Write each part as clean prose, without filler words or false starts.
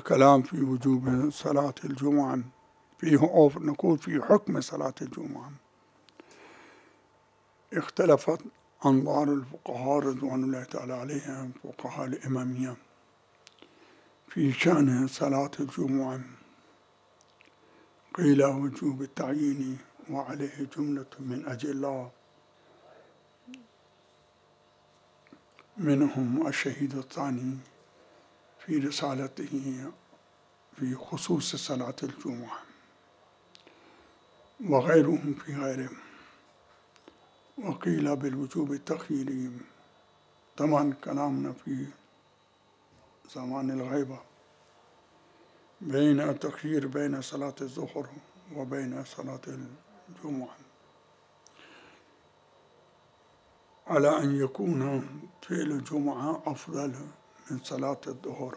الكلام في وجوب صلاة الجمعة فيه، أو نقول في حكم صلاة الجمعة. اختلفت أنظار الفقهاء رضوان الله تعالى عليهم، فقهاء الإمامية، في شأن صلاة الجمعة. قيل وجوب التعيين وعليه جملة من أجلاء، منهم الشهيد الثاني في رسالته في خصوص صلاة الجمعة، وغيرهم في غيرهم. وقيل بالوجوب التخييري. طبعا كلامنا في زمان الغيبة بين التخيير بين صلاة الظهر وبين صلاة الجمعة، على أن يكون فعل الجمعة أفضل من صلاة الظهر.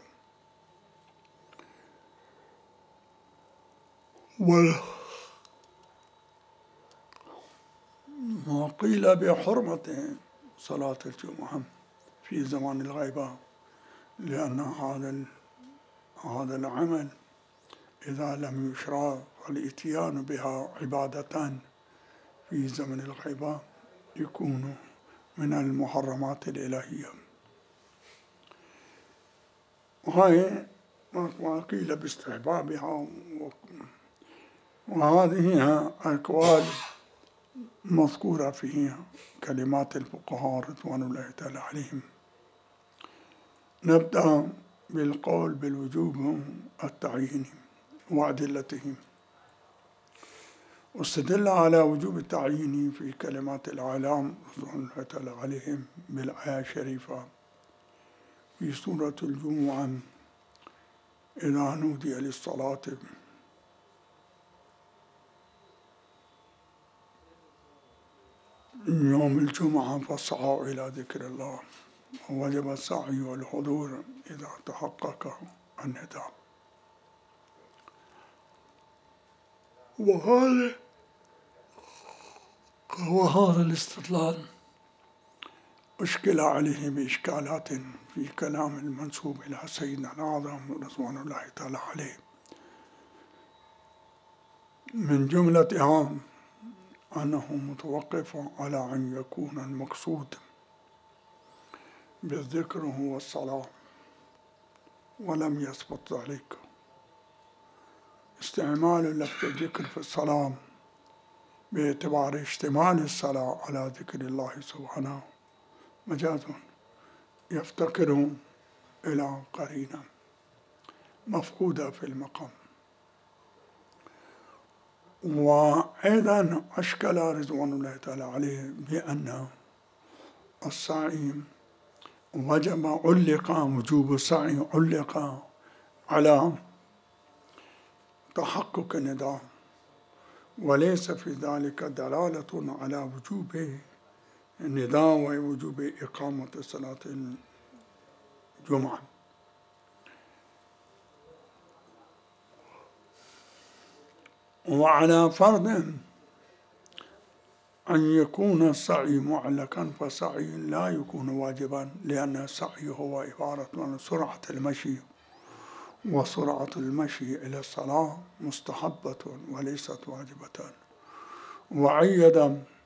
وقيل بحرمة صلاة الجمعة في زمان الغيبة، لأن هذا العمل إذا لم يشرع فالإتيان بها عبادتان في زمن الغيبة يكون من المحرمات الإلهية. وهي ما قيل باستحبابها، وهذه أقوال مذكورة في كلمات الفقهاء رضوان الله تعالى عليهم. نبدأ بالقول بالوجوب التعييني وأدلته. واستدل على وجوب التعيين في كلمات العالم رضوان الله تعالى عليهم بالآية الشريفة في سورة الجمعة: إذا نودي للصلاة يوم الجمعة فاسعوا إلى ذكر الله، ووجب السعي والحضور إذا تحقق النداء. وهذا الاستدلال أشكل عليه بإشكالات في كلام المنسوب إلى سيدنا الأعظم رضوان الله تعالى عليه، من جملتها أنه متوقف على أن يكون المقصود بالذكر هو الصلاة، ولم يثبت ذلك. استعمال لفظ الذكر في الصلاة باعتبار اشتمال الصلاة على ذكر الله سبحانه مجاز يفتقر إلى قرينة مفقودة في المقام. وأيضا أشكل رضوان الله تعالى عليه بأن السعي وجوب السعي علق على تحقق النداء، وليس في ذلك دلالة على وجوب النداء ووجوب إقامة صلاة الجمعة. وعلى فرض أن يكون السعي معلقا، فالسعي لا يكون واجبا، لأن السعي هو عبارة عن سرعة المشي، وسرعة المشي إلى الصلاة مستحبة وليست واجبة. وعيد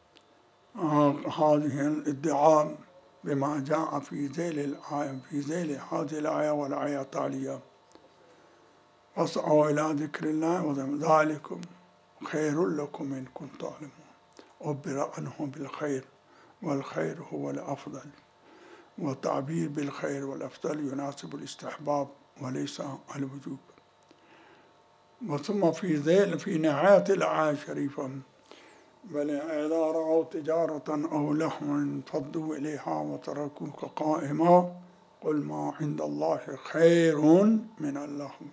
هذه الادعاء بما جاء في ذيل هذه الآية والآية التالية: واسعوا إلى ذكر الله وذلكم خير لكم إن كنتم تعلمون. عبر عنه بالخير، والخير هو الأفضل، والتعبير بالخير والأفضل يناسب الاستحباب وليس الوجوب. وثم في نهاية الآية الشريفة: بل إذا رأوا تجارة أو لهوا انفضوا إليها وتركوك قائما قل ما عند الله خير من اللهو.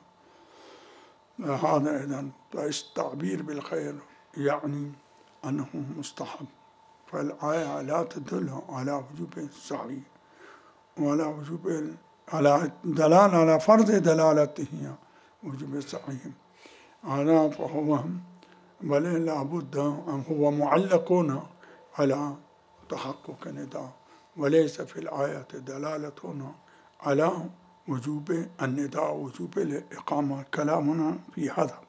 هذا إذن التعبير بالخير يعني أنه مستحب، فالآية لا تدل على وجوب السعي ولا وجوب على دلالة على فرض دلالته وجوب السعي. هذا فهو بل لابد أن هو معلق على تحقق النداء، وليس في الآية دلالة على وجوب النداء وجوب الإقامة. كلامنا في هذا.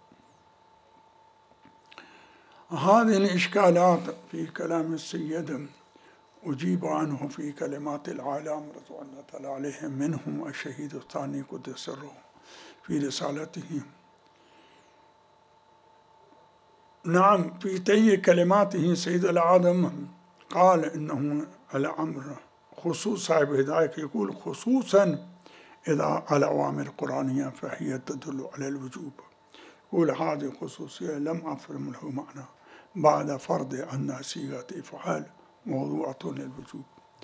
هذه الإشكالات في كلام السيد أجيب عنه في كلمات العالم رضوان الله تعالى عليهم، منهم الشهيد الثاني قدس سره في رسالته. نعم، في تي كلماته سيد العالم قال إنه الأمر خصوص صاحب هداية يقول خصوصا إذا الأوامر القرآنية فهي تدل على الوجوب. يقول هذه خصوصية لم أفهم له معنى بعد فرض أن صيغة إفعال موضوعة للوجوب.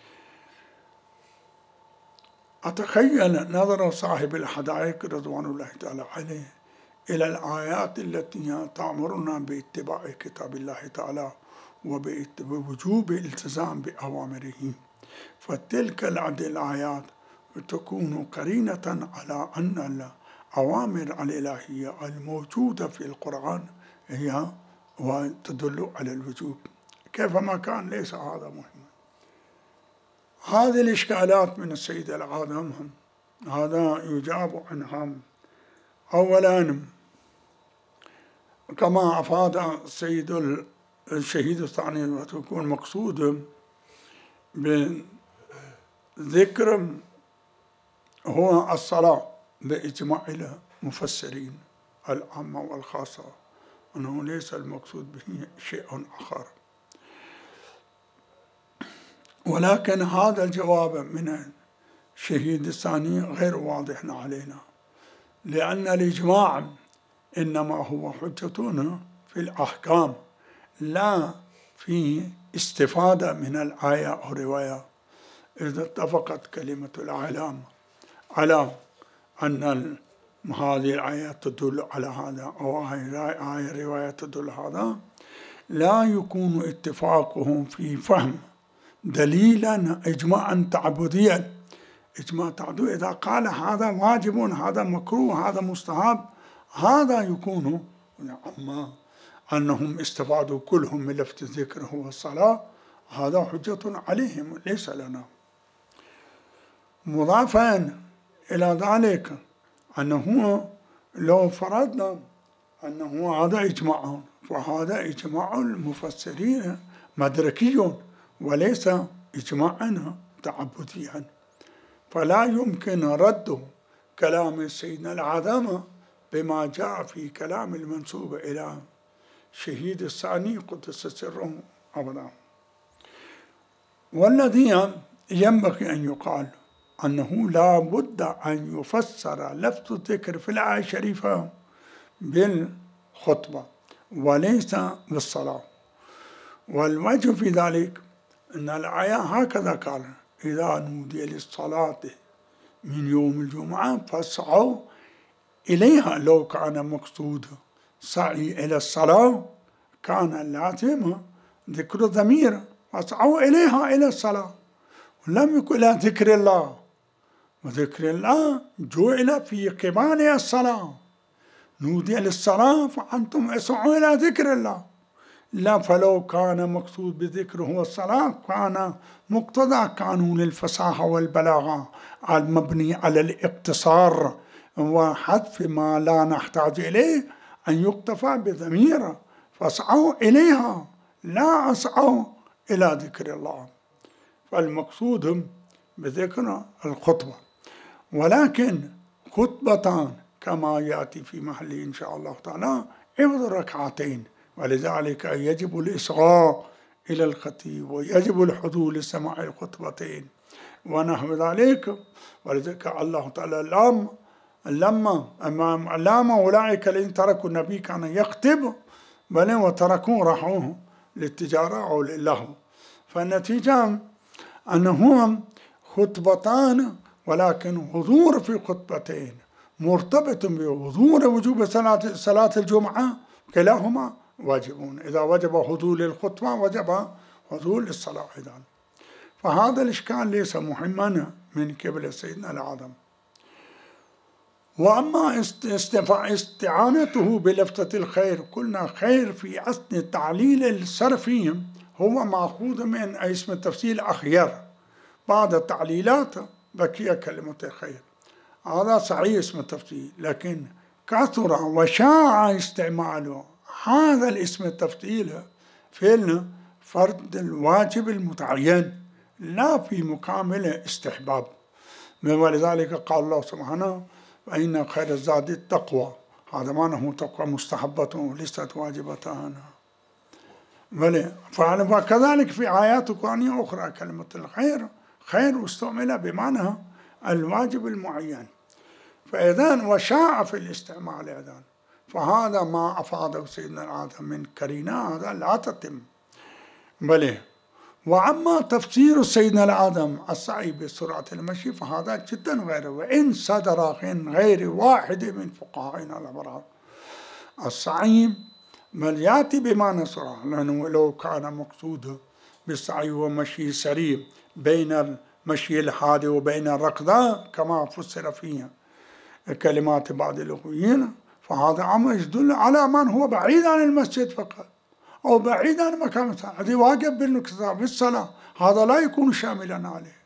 أتخيل نظر صاحب الحدائق رضوان الله تعالى عليه إلى الآيات التي تأمرنا باتباع كتاب الله تعالى وبوجوب الالتزام بأوامره، فتلك الآيات تكون قرينة على أن الأوامر الإلهية الموجودة في القرآن هي وتدل على الوجوب كيفما كان. ليس هذا مهما. هذه الإشكالات من السيد العالم هذا يجاب عنها. أولا كما أفاد السيد الشهيد الثاني وتكون مقصود بذكر هو الصلاة بإجماع المفسرين العامة والخاصة، أنه ليس المقصود به شيء آخر. ولكن هذا الجواب من الشهيد الثاني غير واضح علينا، لأن الإجماع إنما هو حجتنا في الأحكام لا في استفادة من الآية أو رواية. إذا اتفقت كلمة الأعلام على أن هذه الآية تدل على هذا أو آية رواية تدل على هذا، لا يكون اتفاقهم في فهم دليلا إجماعا تعبديا. إجماع تعبدي إذا قال هذا واجب هذا مكروه هذا مستحب، هذا يكون. أما أنهم استفادوا كلهم من لفظ الذكر هو الصلاة، هذا حجة عليهم ليس لنا. مضافا إلى ذلك أنه لو فرضنا أنه هذا إجماع، فهذا إجماع المفسرين مدركي وليس إجماعا تعبديا، فلا يمكن رد كلام سيدنا العظمة بما جاء في كلام المنسوب إلى شهيد الثاني قدس سره أبدا. والذي ينبغي أن يقال أنه لا بد أن يفسر لفظ الذكر في الآية الشريفة بالخطبة وليس بالصلاة. والوجه في ذلك أن الآية هكذا قال: إذا نودي للصلاة من يوم الجمعة فاسعوا إليها. لو كان مقصود سعي إلى الصلاة كان اللازم ذكر ضمير فاسعوا إليها إلى الصلاة، ولم يكن إلى ذكر الله، وذكر الله جعل في قبال الصلاة. نودي للصلاة فأنتم اسعوا إلى ذكر الله. لا، فلو كان مقصود بذكر هو الصلاة كان مقتضى قانون الفصاحة والبلاغة المبني على الاقتصار وحذف ما لا نحتاج إليه أن يكتفى بضمير فاسعوا إليها، لا أسعوا إلى ذكر الله. فالمقصود بذكر الخطبة، ولكن خطبتان كما يأتي في محل إن شاء الله تعالى عوض ركعتين، ولذلك يجب الإصغاء إلى الخطيب ويجب الحضور لسماع الخطبتين ونحو ذلك. ولذلك الله تعالى لما أولئك الذين تركوا النبي كان يخطب بل وتركوه راحوه للتجارة أو للهو. فالنتيجة أنه خطبتان ولكن حضور في خطبتين مرتبط بحضور وجوب صلاة الجمعة، كلاهما واجبون. إذا وجب حضور للخطبة وجب حضور للصلاة أيضا. فهذا الإشكال ليس مهما من قبل سيدنا العظم. وأما استعانته بلفتة الخير، قلنا خير في أصل التعليل الصرفي هو مأخوذ من اسم التفسير الأخير. بعد التعليلات بقي كلمة الخير. هذا صحيح اسم التفضيل، لكن كثر وشاع استعماله هذا الاسم التفضيل فعل فرض الواجب المتعين لا في مكامل استحباب. ولذلك قال الله سبحانه فإن خير الزاد التقوى، هذا معناه تقوى مستحبة ليست واجبة. وكذلك في آيات قرآنية أخرى كلمة الخير خير استعمل بمعنى الواجب المعين، فإذن وشاع في الاستعمال إذن، فهذا ما أفاده سيدنا العادم من كرينة هذا لا تتم. بلى وأما تفسير سيدنا العادم السعي بسرعة المشي فهذا جدا غير، وإن صدر من غير واحد من فقهائنا الأبرار. السعي بل يأتي بمعنى سرعة، لأنه لو كان مقصوده بالسعي ومشي سريع بين المشي الحادي وبين الركضة كما فسر فيها كلمات بعض اللغويين، فهذا أمر يدل على من هو بعيد عن المسجد فقط أو بعيد عن مكان الصلاة، هذه واجب بالصلاة، هذا لا يكون شاملا عليه،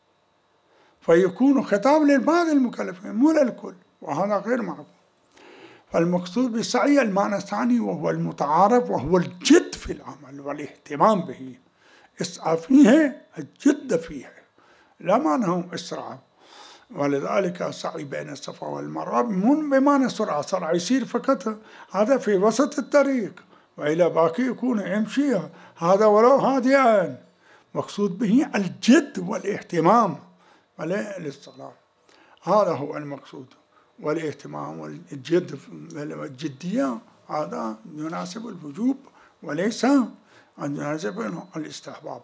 فيكون خطاب لبعض المكلفين مو للكل، وهذا غير معقول. فالمقصود بالسعي المعنى الثاني وهو المتعارف، وهو الجد في العمل والاهتمام به، اسعى فيه الجد فيه لا معنى إسراع. ولذلك السعي بين الصفا والمروة من بمعنى سرعة يصير فقط هذا في وسط الطريق، وإلى باقي يكون يمشي هذا ولو هادئا، مقصود به الجد والاهتمام للصلاة، هذا هو المقصود، والاهتمام والجد والجدية هذا يناسب الوجوب وليس يناسب الاستحباب.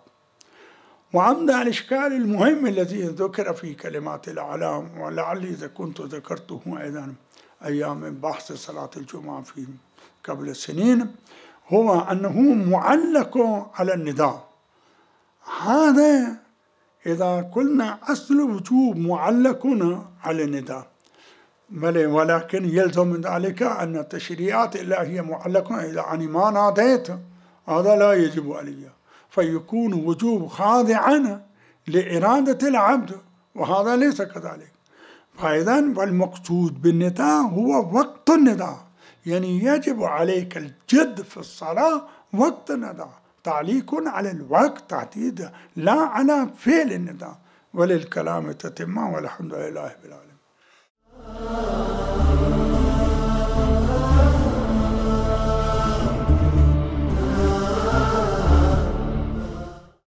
وعمد الإشكال المهم الذي ذكر في كلمات الأعلام، ولعلي إذا كنت ذكرته أيضا أيام بحث صلاة الجمعة في قبل سنين، هو أنه معلق على النداء. هذا إذا قلنا أصل وجوب معلق على النداء، ولكن يلزم من ذلك أن التشريعات الإلهية معلقة إذا أني ما ناديت هذا لا يجب علي، فيكون وجوب خاضعا لإرادة العبد، وهذا ليس كذلك. فإذا والمقصود بالنداء هو وقت النداء، يعني يجب عليك الجد في الصلاة وقت النداء، تعليق على الوقت تحديدا لا على فعل النداء. وللكلام تتمة، والحمد لله رب العالمين.